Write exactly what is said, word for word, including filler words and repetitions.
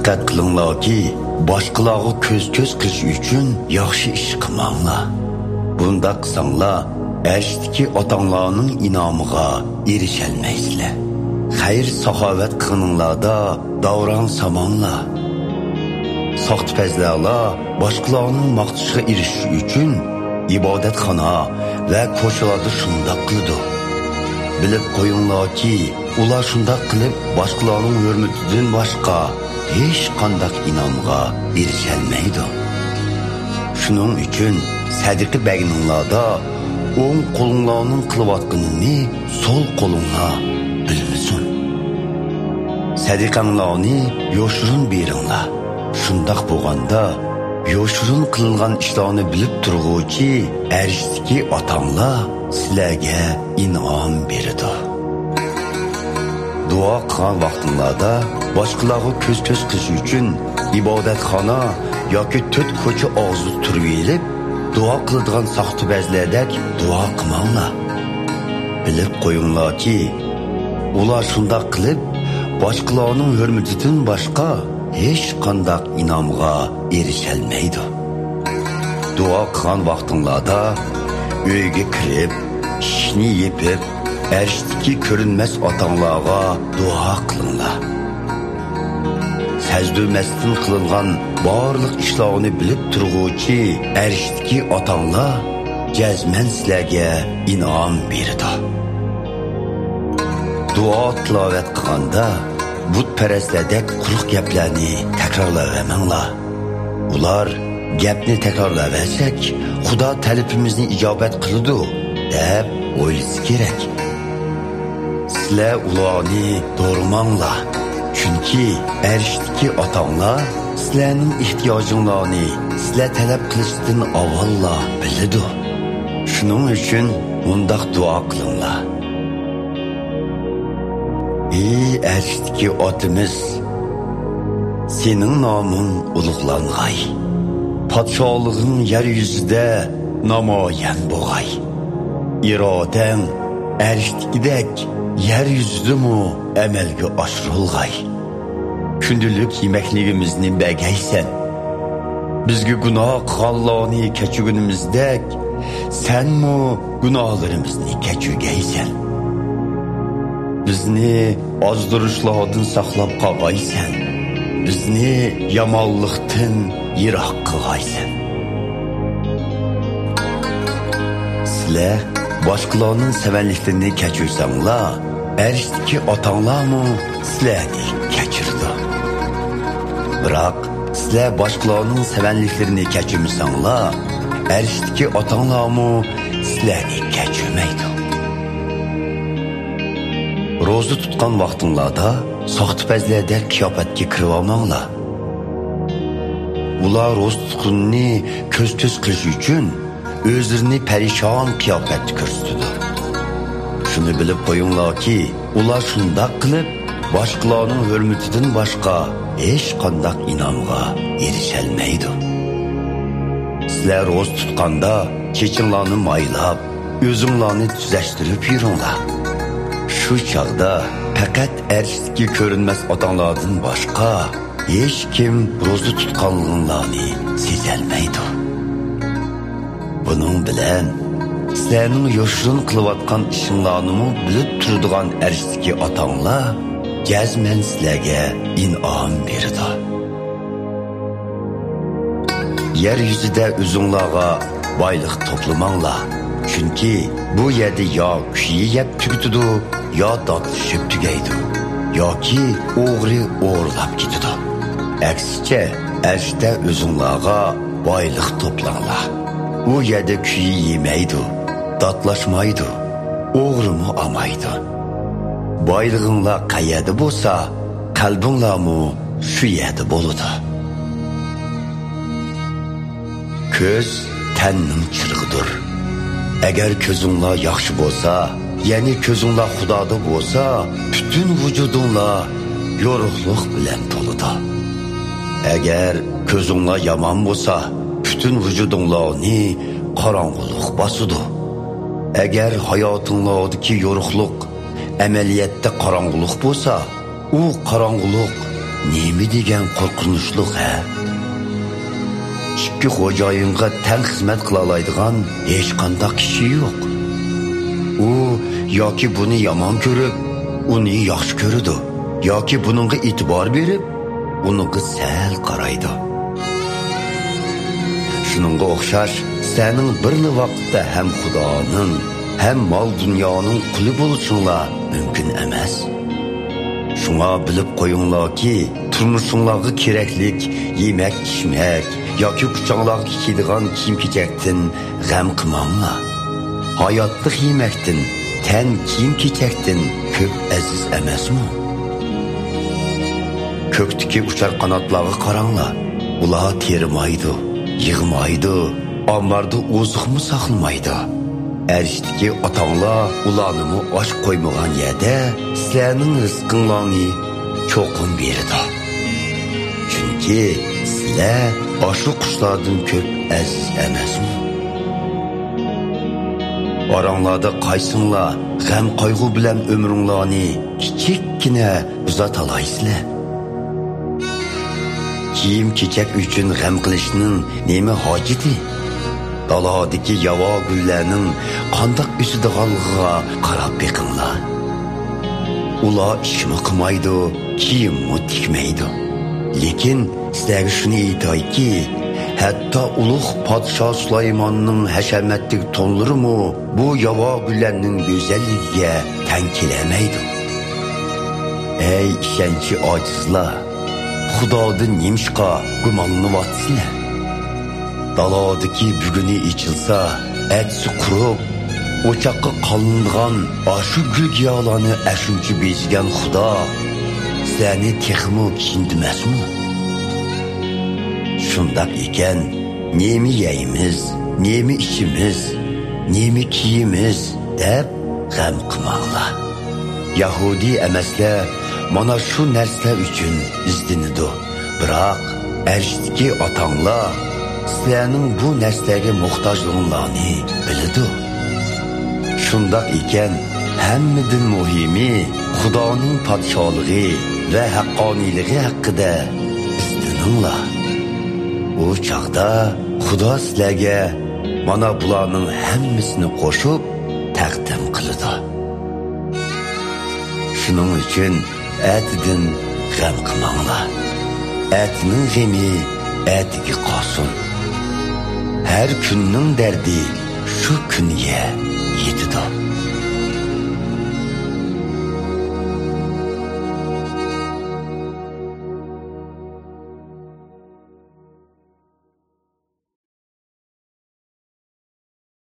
Diqqat qilinglarki, boshqalarga ko'z-ko'z qilish uchun yaxshi ish qilmanglar. Bunda qilsanglar, arshdagi otanglarning inomiga erisholmaysizlar. Xayr saxovat qilinglarda davron samanglar. Soxtipazlarlar boshqalarning maqtishiga erishish uchun ibodatxona va ko'chalarda shundoq qiladi. Bilib qo'yinglarki, ular shundoq qilib boshqalarning hurmatidan boshqa hech qanday inomga erisholmaydi. Shuning uchun sadiqa berganinglarda o'ng qo'linglarning qilayotganini so'l qo'linglar bilmasin. Sadiqanglarni yoshirin beringlar. Shundoq bo'lganda yoshirin qilingan ishlarni bilib turg'uvchi arishdagi otanglar sizlarga inom beradi. Duo qilgan vaqtinglarda boshqalarga ko'z-ko'z qilish uchun ibodatxona yoki to'rt ko'cha og'zida turib elib, duo qiladigan soxtibazlardek duo qilmanglar. Bilib qo'yinglarki, ular shundoq qilib boshqalarning hurmatidan boshqa hech qanday inomga erisholmaydi. Duo qilgan vaqtinglarda uyga kirib, ishni yepib, arshdagi ko'rinmas otanglarga duo qilinglar. Sajdamasdan qilingan barliq ishlarni bilib turg'uvchi arshdagi otanglar jazman sizlarga inom beradi. Duo tilovat qilganda butparastlardek quruq gaplarni takrorlamanglar. Ular gapni takrorlasak, Xudo talabimizni ijobat qiladi deb o'ylash kerak. Sizlar ularni do'rmanglar. Chunki arishdagi otanglar sizlarning ehtiyojinglarni sizlar talab qilishdan avvallar biladi. Shuning uchun bundaq duo qilinglar. Ey arishdagi otimiz, sening noming ulug'lang'ay. Podsholig'ing yer yuzida namoyon bo'lg'ay. Irodang arishdagidek yer yuzidami amalga oshirilg'ay. Kundalik yemakligimizni bagaysan. Bizga gunoh qilganlarni kechirgunimizdek, senmi gunohlarimizni kechirgaysan. Bizni ozdirishlardan saqlab qolg'aysan. Bizni yomonlikdan yiroq qilg'aysan. Sizlar boshqalarning savanliklarini kechirsanglar, arishdagi otanglarmi sizlarni kechirdi. Biroq sizlar boshqalarning savanliklarini kechirmasanglar, arishdagi otanglarmi sizlarni kechirmaydi. Ro'za tutgan vaqtinglarda soxtipazlarda qiyofatga kirib olmanglar. Ular ro'za tutqunni ko'z-ko'z qilish uchun o'zlarini parishon qiyofatda ko'rsatadi. Shuni bilib qo'yinglarki, ular shundoq qilib boshqalarning hurmatidan boshqa hech qanday inomga erisholmaydi. Sizlar ro'za tutganda chechinglarni maylab, o'zinglarni tuzashtirib yuringlar. Shu chog'da faqat arishdagi ko'rinmas otanglardan boshqa hech kim ro'za tutganliginglarni sezolmaydi. Buning bilan sizlarning yoshirin qilayotgan ishinglarni bilib turadigan arishdagi otanglar jazman sizlarga inom beradi. Yer yuzida o'zinglarga boylik to'plamanglar. Chunki bu yerda yo kuyi yeb tugitadi, yo dodlashib tugaydi, yoki o'g'ri o'g'irlab ketadi. Aksicha, arshda o'zinglarga boylik to'planglar. U yerda kuyi yemaydi, dodlashmaydi, o'g'rimi olmaydi. Boylig'inglar qayerda bo'lsa, qalbinglarmi shu yerda bo'ladi. Ko'z tanning chirg'idir. Agar ko'zinglar yaxshi bo'lsa, ya'ni ko'zinglar Xudoda bo'lsa, butun vujudinglar yorug'lik bilan to'ladi. Agar ko'zinglar yomon bo'lsa, butun vujudinglarni qorong'ulik bosadi. Agar hayotinglardagi yorug'lik amaliyotda qorong'ulik bo'lsa, u qorong'ulik nemi degan qo'rqinchli ha? Ikki xo'jayinga teng xizmat qila oladigan hech qanday kishi yo'q. U yoki buni yomon ko'rib, uni yaxshi ko'radi, yoki buningga e'tibor berib, uniga sal qaraydi. Shuningga o'xshash, sening bir vaqtda ham Xudoning, ham mol dunyoning quli bo'lishinglar mumkin emas. Shunga bilib qo'yinglarki, turmushingizga keraklik yemak-ichmak yoki quchoqlarga kiydigan kiyim-kechakdan g'am qilmanglar. Hayotlik yemakdan, tan kiyim-kechakdan ko'p aziz emasmi? Ko'kdagi uchar qanotlarga qaranglar. Ular terimaydi, yig'maydi, ombarda oziqmi saqlamaydi. Arishdagi otanglar ularni osh qo'ymagan yerda sizlarning rizqinglarni cho'qim beradi. Chunki sizlar oshu qushlardan ko'p aziz emasmi? Oranglarda qaysinglar g'am qayg'u bilan umringlarni kichikkina uzatolaysizlar. Kiyim-kechak uchun g'am qilishning nima hojati? Daladagi yavo gullarning qandoq o'sidiganligiga qarab beqinglar. Ular ishmi qilmaydi, kiyimmi tikmaydi. Lekin sizlarga shuni aytayki, hatto ulug' podsho Sulaymonning hashamatli tonlarimi bu yavo gullarning go'zalligiga teng kelamaydi. Ey ishonchi ojizlar, Xudodan nimishqa gumonlanyapsizlar? Daladagi buguni ichilsa, etsi qurib, o'choqqa qolingan ashu gulgiyalarni ashuncha bezigan Xudo sizlarni texmo kiyindimasmi? Shundoq ekan, nemi yeymiz, nemi ichimiz, nemi kiyimiz deb g'am qilmanglar. Yahudi emaslar mana shu narsalar uchun izdinidu. Biroq arishdagi otanglar sizlarning bu narsaga muhtojliginglarni biladi. Shundoq ekan, hammadan muhimi Xudoning podshohligi va haqqoniyligi haqida izdininglar. U chaqda Xudo sizlarga mana bularning hammasini qo'shib taqdim qiladi. Shuning uchun atidan g'am qilmanglar. Atining g'ami atiga qolsin. Her kunning derdi şu kunga yetidi.